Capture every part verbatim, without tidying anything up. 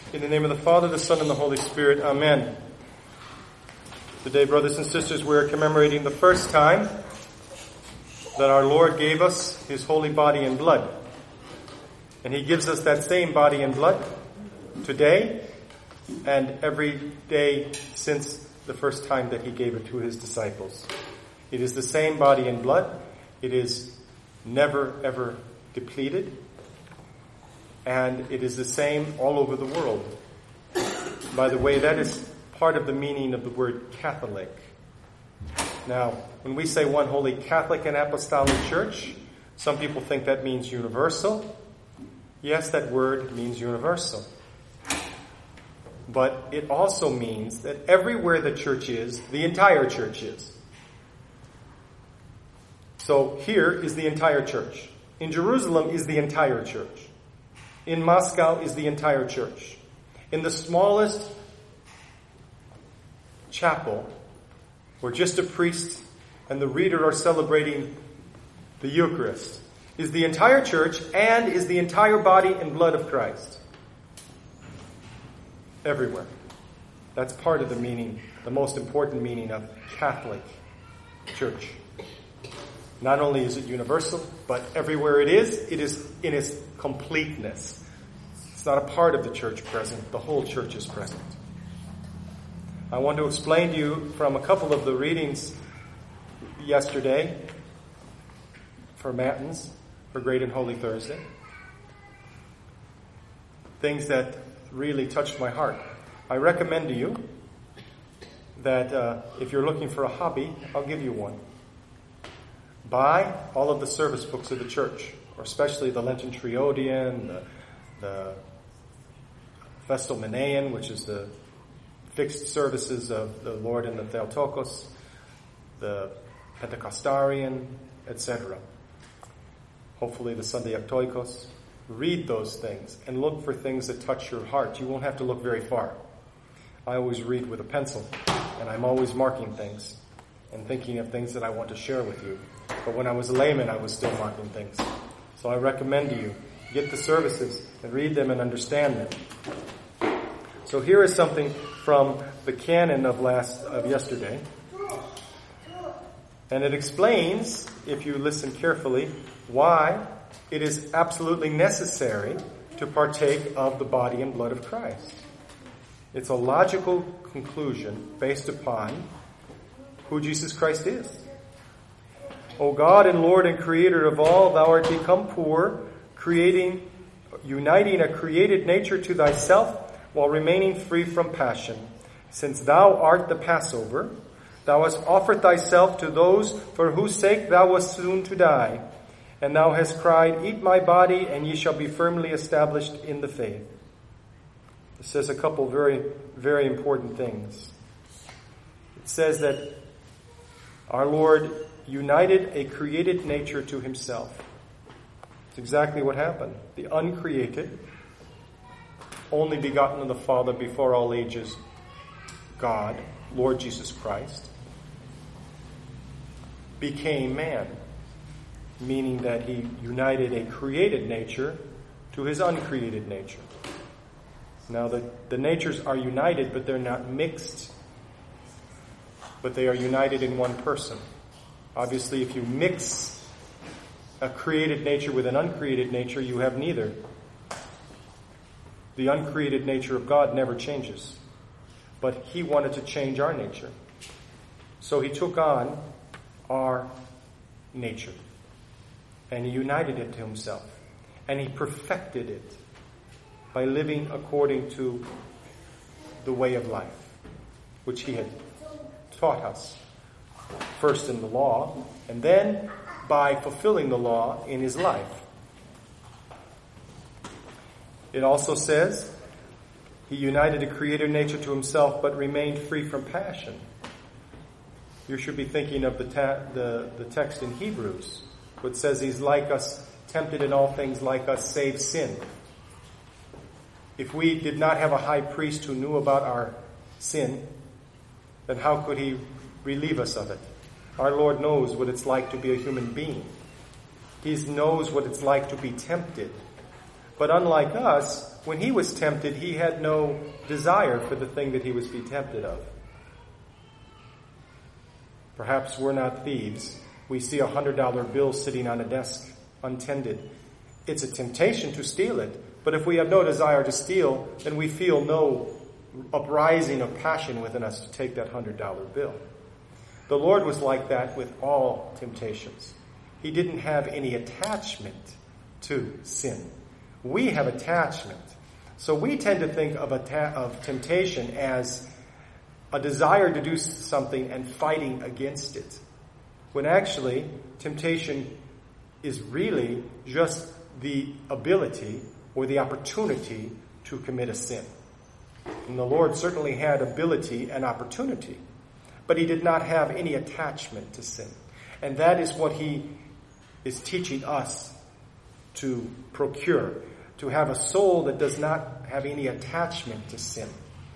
In the name of the Father, the Son, and the Holy Spirit. Amen. Today, brothers and sisters, we are commemorating the first time that our Lord gave us His holy body and blood. And He gives us that same body and blood today and every day since the first time that He gave it to His disciples. It is the same body and blood. It is never, ever depleted. And it is the same all over the world. By the way, that is part of the meaning of the word Catholic. Now, when we say one holy Catholic and Apostolic Church, some people think that means universal. Yes, that word means universal. But it also means that everywhere the church is, the entire church is. So here is the entire church. In Jerusalem is the entire church. In Moscow is the entire church. In the smallest chapel, where just a priest and the reader are celebrating the Eucharist, is the entire church and is the entire body and blood of Christ. Everywhere. That's part of the meaning, the most important meaning of Catholic Church. Not only is it universal, but everywhere it is, it is in its completeness. It's not a part of the church present. The whole church is present. I want to explain to you from a couple of the readings yesterday for Matins, for Great and Holy Thursday, things that really touched my heart. I recommend to you that uh, if you're looking for a hobby, I'll give you one. Buy all of the service books of the church, or especially the Lenten Triodian, the, the Festal Menaion, which is the fixed services of the Lord and the Theotokos, the Pentecostarian, et cetera. Hopefully the Sunday Octoikos. Read those things and look for things that touch your heart. You won't have to look very far. I always read with a pencil, and I'm always marking things and thinking of things that I want to share with you. But when I was a layman, I was still marking things. So I recommend to you, get the services and read them and understand them. So here is something from the canon of last of yesterday. And it explains, if you listen carefully, why it is absolutely necessary to partake of the body and blood of Christ. It's a logical conclusion based upon who Jesus Christ is. O God and Lord and Creator of all, Thou art become poor, creating, uniting a created nature to Thyself while remaining free from passion. Since Thou art the Passover, Thou hast offered Thyself to those for whose sake Thou wast soon to die. And Thou hast cried, Eat my body, and ye shall be firmly established in the faith. It says a couple very, very important things. It says that our Lord united a created nature to Himself. It's exactly what happened. The uncreated, only begotten of the Father before all ages, God, Lord Jesus Christ, became man, meaning that He united a created nature to His uncreated nature. Now, the, the natures are united, but they're not mixed, but they are united in one person. Obviously, if you mix a created nature with an uncreated nature, you have neither. The uncreated nature of God never changes. But He wanted to change our nature. So He took on our nature. And He united it to Himself. And He perfected it by living according to the way of life, which He had taught us. First in the law, and then by fulfilling the law in His life. It also says, He united a created nature to Himself, but remained free from passion. You should be thinking of the, ta- the, the text in Hebrews, which says He's like us, tempted in all things like us, save sin. If we did not have a high priest who knew about our sin, then how could He relieve us of it? Our Lord knows what it's like to be a human being. He knows what it's like to be tempted. But unlike us, when he was tempted, he had no desire for the thing that he was being tempted of. Perhaps we're not thieves. We see a one hundred dollar bill sitting on a desk untended. It's a temptation to steal it. But if we have no desire to steal, then we feel no uprising of passion within us to take that one hundred dollar bill. The Lord was like that with all temptations. He didn't have any attachment to sin. We have attachment. So we tend to think of, atta- of temptation as a desire to do something and fighting against it. When actually, temptation is really just the ability or the opportunity to commit a sin. And the Lord certainly had ability and opportunity, but he did not have any attachment to sin. And that is what he is teaching us to procure, to have a soul that does not have any attachment to sin.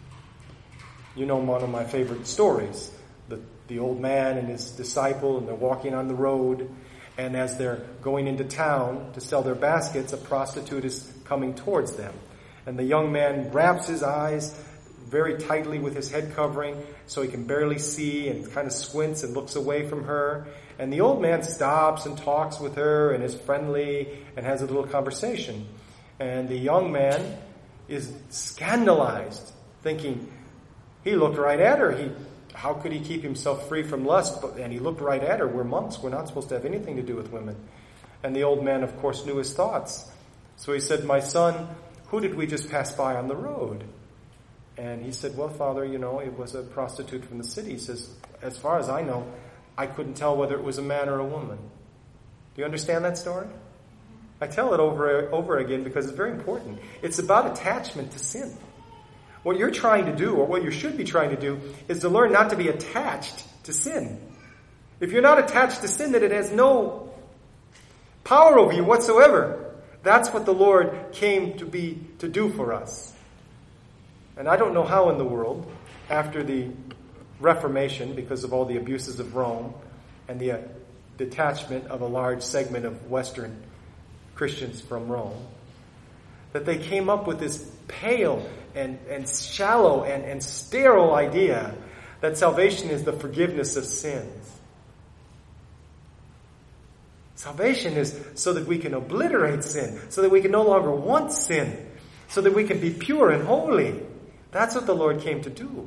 You know one of my favorite stories, the, the old man and his disciple, and they're walking on the road, and as they're going into town to sell their baskets, a prostitute is coming towards them. And the young man wraps his eyes very tightly with his head covering so he can barely see, and kind of squints and looks away from her. And the old man stops and talks with her and is friendly and has a little conversation. And the young man is scandalized, thinking, he looked right at her. He, how could he keep himself free from lust? But, and he looked right at her. We're monks. We're not supposed to have anything to do with women. And the old man, of course, knew his thoughts. So he said, my son, who did we just pass by on the road? And he said, well, Father, you know, it was a prostitute from the city. He says, as far as I know, I couldn't tell whether it was a man or a woman. Do you understand that story? I tell it over over again because it's very important. It's about attachment to sin. What you're trying to do, or what you should be trying to do, is to learn not to be attached to sin. If you're not attached to sin, then it has no power over you whatsoever. That's what the Lord came to be to do for us. And I don't know how in the world, after the Reformation, because of all the abuses of Rome and the uh, detachment of a large segment of Western Christians from Rome, that they came up with this pale and, and shallow and, and sterile idea that salvation is the forgiveness of sins. Salvation is so that we can obliterate sin, so that we can no longer want sin, so that we can be pure and holy. That's what the Lord came to do.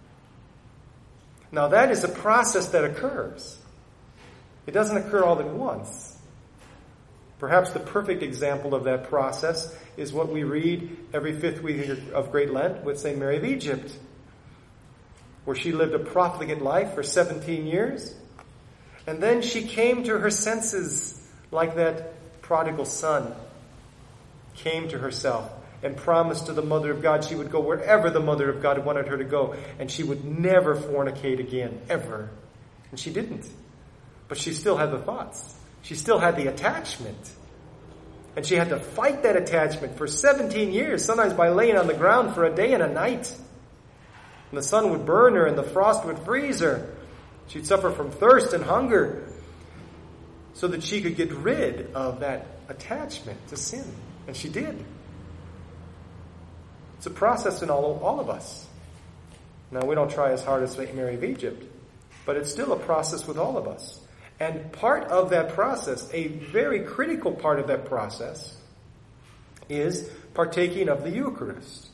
Now that is a process that occurs. It doesn't occur all at once. Perhaps the perfect example of that process is what we read every fifth week of Great Lent with Saint Mary of Egypt, where she lived a profligate life for seventeen years. And then she came to her senses like that prodigal son came to herself and promised to the Mother of God she would go wherever the Mother of God wanted her to go, and she would never fornicate again, ever. And she didn't. But she still had the thoughts. She still had the attachment. And she had to fight that attachment for seventeen years, sometimes by laying on the ground for a day and a night. And the sun would burn her and the frost would freeze her. She'd suffer from thirst and hunger so that she could get rid of that attachment to sin. And she did. It's a process in all, all of us. Now, we don't try as hard as Saint Mary of Egypt, but it's still a process with all of us. And part of that process, a very critical part of that process, is partaking of the Eucharist.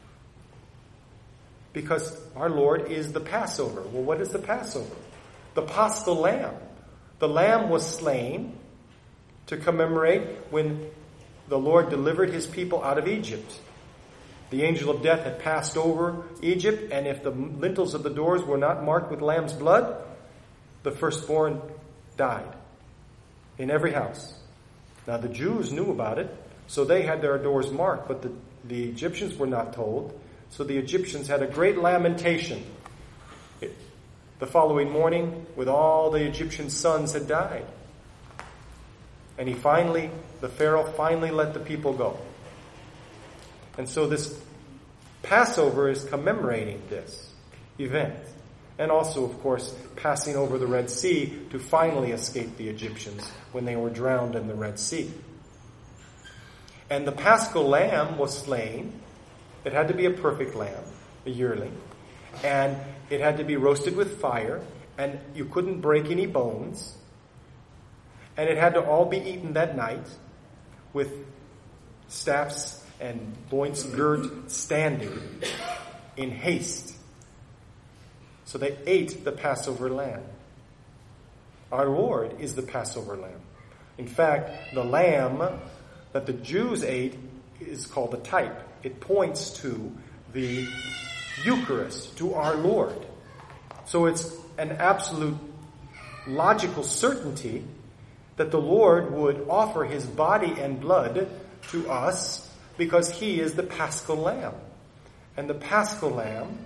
Because our Lord is the Passover. Well, what is the Passover? The Paschal Lamb. The Lamb was slain to commemorate when the Lord delivered his people out of Egypt. The angel of death had passed over Egypt, and if the lintels of the doors were not marked with lamb's blood, the firstborn died in every house. Now the Jews knew about it, so they had their doors marked, but the, the Egyptians were not told. So the Egyptians had a great lamentation. It, the following morning, with all the Egyptian sons had died. And he finally, the Pharaoh finally let the people go. And so this Passover is commemorating this event. And also, of course, passing over the Red Sea to finally escape the Egyptians when they were drowned in the Red Sea. And the Paschal lamb was slain. It had to be a perfect lamb, a yearling. And it had to be roasted with fire. And you couldn't break any bones. And it had to all be eaten that night with staffs and loins girt standing in haste. So they ate the Passover lamb. Our Lord is the Passover lamb. In fact, the lamb that the Jews ate is called the type. It points to the Eucharist, to our Lord. So it's an absolute logical certainty that the Lord would offer his body and blood to us because he is the Paschal lamb. And the Paschal lamb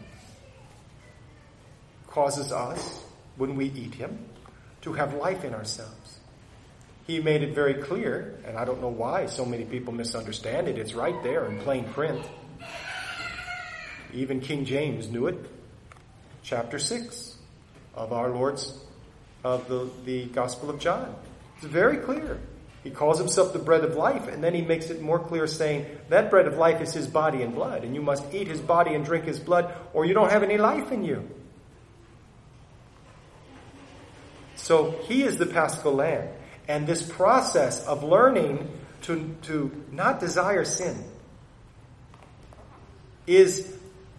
causes us, when we eat him, to have life in ourselves. He made it very clear, and I don't know why so many people misunderstand it. It's right there in plain print. Even King James knew it. Chapter six of our Lord's, of the, the Gospel of John. It's very clear. He calls himself the bread of life, and then he makes it more clear saying, that bread of life is his body and blood, and you must eat his body and drink his blood, or you don't have any life in you. So he is the Paschal lamb. And this process of learning to, to not desire sin is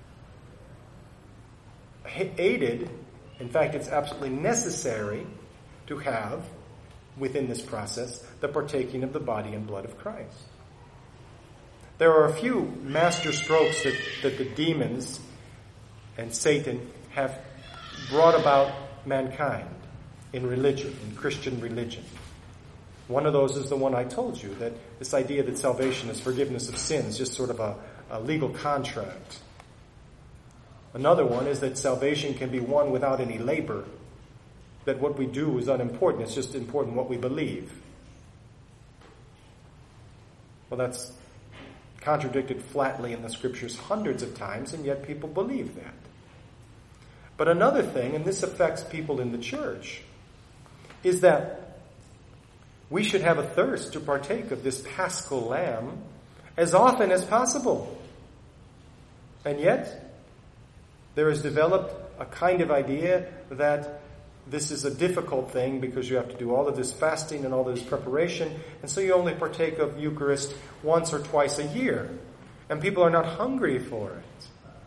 aided, in fact, it's absolutely necessary to have, within this process, the partaking of the body and blood of Christ. There are a few master strokes that, that the demons and Satan have brought about mankind in religion, in Christian religion. One of those is the one I told you, that this idea that salvation is forgiveness of sins, just sort of a, a legal contract. Another one is that salvation can be won without any labor, that what we do is unimportant, it's just important what we believe. Well, that's contradicted flatly in the scriptures hundreds of times, and yet people believe that. But another thing, and this affects people in the church, is that we should have a thirst to partake of this Paschal lamb as often as possible. And yet, there is developed a kind of idea that this is a difficult thing because you have to do all of this fasting and all of this preparation, and so you only partake of Eucharist once or twice a year. And people are not hungry for it.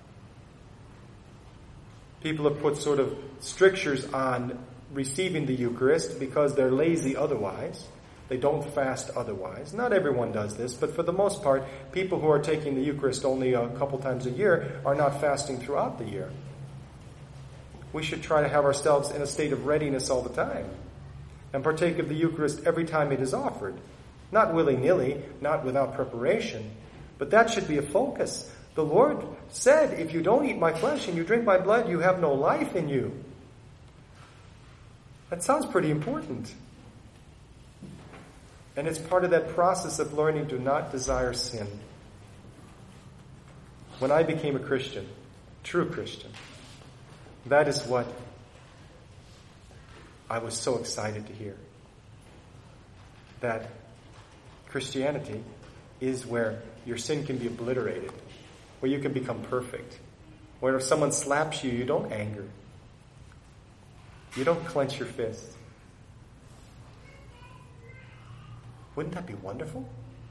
People have put sort of strictures on receiving the Eucharist because they're lazy otherwise. They don't fast otherwise. Not everyone does this, but for the most part, people who are taking the Eucharist only a couple times a year are not fasting throughout the year. We should try to have ourselves in a state of readiness all the time and partake of the Eucharist every time it is offered. Not willy-nilly, not without preparation, but that should be a focus. The Lord said, if you don't eat my flesh and you drink my blood, you have no life in you. That sounds pretty important. And it's part of that process of learning to not desire sin. When I became a Christian, true Christian, that is what I was so excited to hear. That Christianity is where your sin can be obliterated, where you can become perfect, where if someone slaps you, you don't anger. You don't clench your fist. Wouldn't that be wonderful?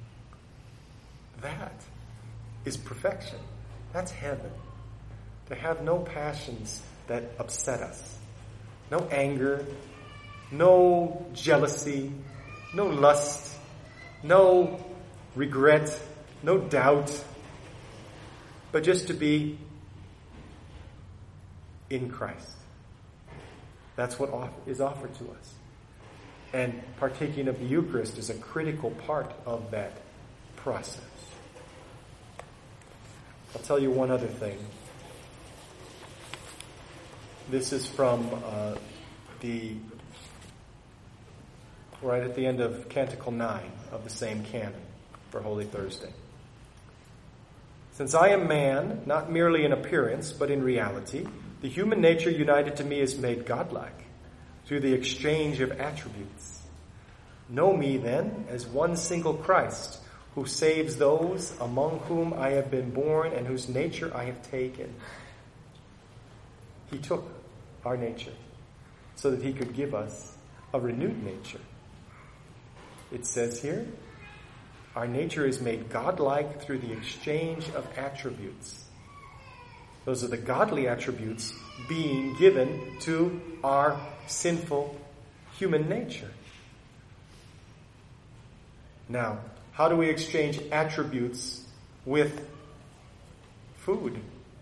That is perfection. That's heaven. To have no passions that upset us. No anger, no jealousy, no lust, no regret, no doubt, but just to be in Christ. That's what is offered to us. And partaking of the Eucharist is a critical part of that process. I'll tell you one other thing. This is from uh, the, right at the end of Canticle nine of the same canon for Holy Thursday. Since I am man, not merely in appearance, but in reality, the human nature united to me is made godlike through the exchange of attributes. Know me then as one single Christ, who saves those among whom I have been born and whose nature I have taken. He took our nature so that he could give us a renewed nature. It says here, our nature is made godlike through the exchange of attributes. Those are the godly attributes being given to our sinful human nature. Now, how do we exchange attributes with food?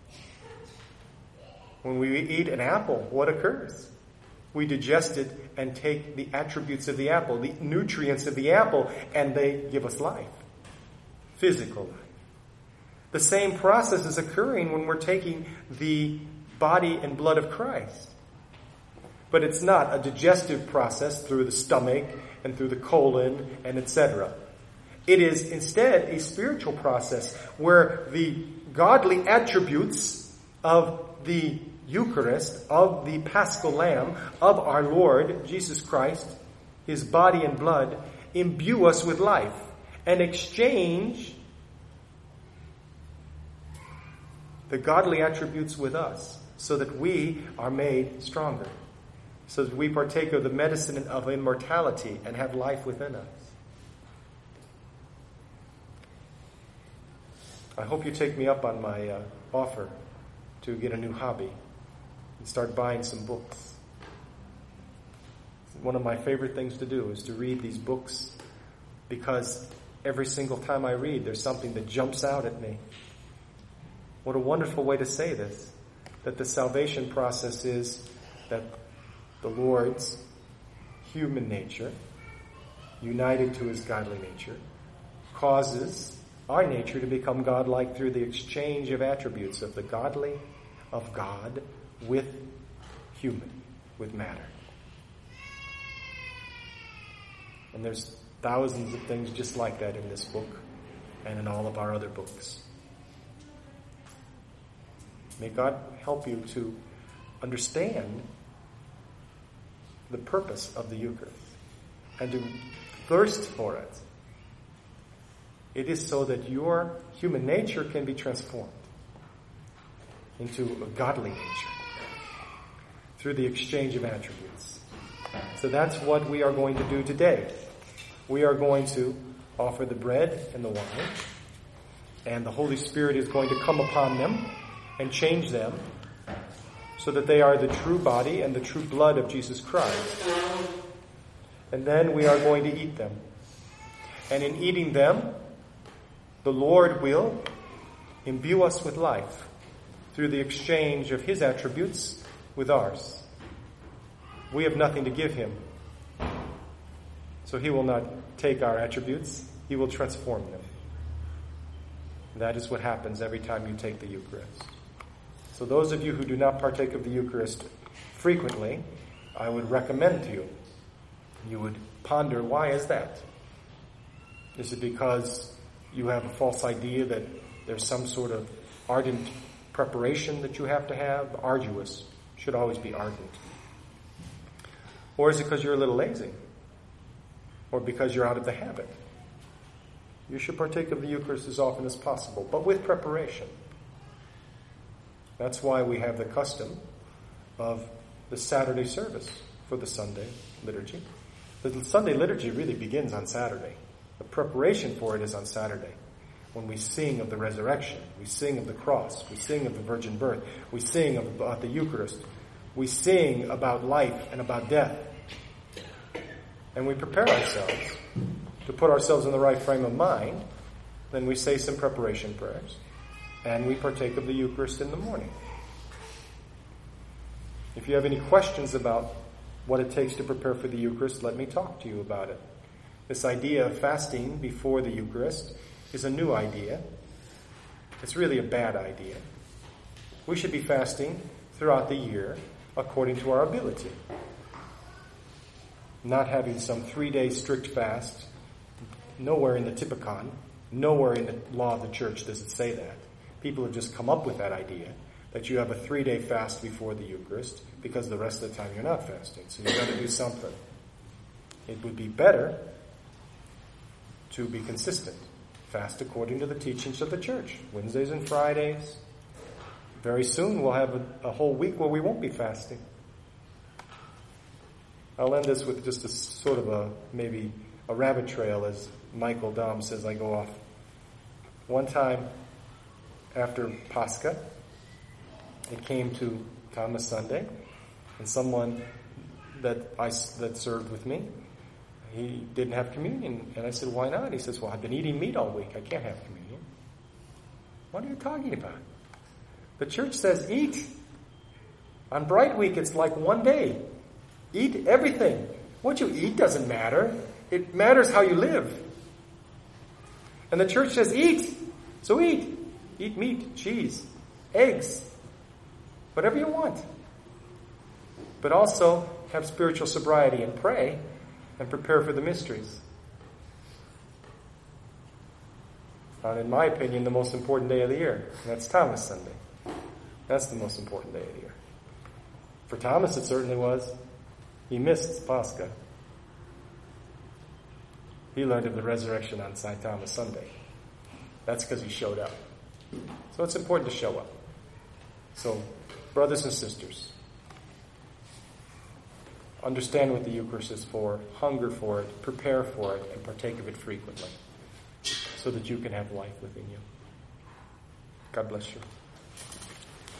When we eat an apple, what occurs? We digest it and take the attributes of the apple, the nutrients of the apple, and they give us life. Physical life. The same process is occurring when we're taking the body and blood of Christ. But it's not a digestive process through the stomach and through the colon and et cetera. It is instead a spiritual process where the godly attributes of the Eucharist, of the Paschal Lamb, of our Lord Jesus Christ, his body and blood, imbue us with life and exchange the godly attributes with us so that we are made stronger, so that we partake of the medicine of immortality and have life within us. I hope you take me up on my uh, offer to get a new hobby and start buying some books. One of my favorite things to do is to read these books, because every single time I read, there's something that jumps out at me. What a wonderful way to say this, that the salvation process is that the Lord's human nature, united to his godly nature, causes our nature to become godlike through the exchange of attributes of the godly, of God, with human, with matter. And there's thousands of things just like that in this book and in all of our other books. May God help you to understand the purpose of the Eucharist and to thirst for it. It is so that your human nature can be transformed into a godly nature through the exchange of attributes. So that's what we are going to do today. We are going to offer the bread and the wine, and the Holy Spirit is going to come upon them and change them so that they are the true body and the true blood of Jesus Christ. And then we are going to eat them. And in eating them, the Lord will imbue us with life through the exchange of his attributes with ours. We have nothing to give him. So he will not take our attributes. He will transform them. That is what happens every time you take the Eucharist. So those of you who do not partake of the Eucharist frequently, I would recommend to you, you would ponder, why is that? Is it because you have a false idea that there's some sort of ardent preparation that you have to have? Arduous. Should always be ardent. Or is it because you're a little lazy? Or because you're out of the habit? You should partake of the Eucharist as often as possible, but with preparation. That's why we have the custom of the Saturday service for the Sunday liturgy. The Sunday liturgy really begins on Saturday. The preparation for it is on Saturday, when we sing of the resurrection, we sing of the cross, we sing of the virgin birth, we sing about the Eucharist, we sing about life and about death. And we prepare ourselves to put ourselves in the right frame of mind. Then we say some preparation prayers, and we partake of the Eucharist in the morning. If you have any questions about what it takes to prepare for the Eucharist, let me talk to you about it. This idea of fasting before the Eucharist is a new idea. It's really a bad idea. We should be fasting throughout the year according to our ability. Not having some three-day strict fast. Nowhere in the Typicon, nowhere in the law of the church does it say that. People have just come up with that idea, that you have a three-day fast before the Eucharist because the rest of the time you're not fasting. So you've got to do something. It would be better to be consistent. Fast according to the teachings of the church. Wednesdays and Fridays. Very soon we'll have a, a whole week where we won't be fasting. I'll end this with just a sort of a, maybe a rabbit trail, as Michael Dom says I go off. One time after Pascha, it came to Thomas Sunday, and someone that I that served with me, he didn't have communion, and I said, "Why not?" He says, "Well, I've been eating meat all week. I can't have communion." What are you talking about? The church says eat. On Bright Week, it's like one day. Eat everything. What you eat doesn't matter. It matters how you live. And the church says eat. So eat. Eat meat, cheese, eggs, whatever you want. But also have spiritual sobriety and pray and prepare for the mysteries. And in my opinion, the most important day of the year. And that's Thomas Sunday. That's the most important day of the year. For Thomas, it certainly was. He missed Pascha. He learned of the resurrection on Saint Thomas Sunday. That's because he showed up. So it's important to show up. So, brothers and sisters, understand what the Eucharist is for, hunger for it, prepare for it, and partake of it frequently so that you can have life within you. God bless you.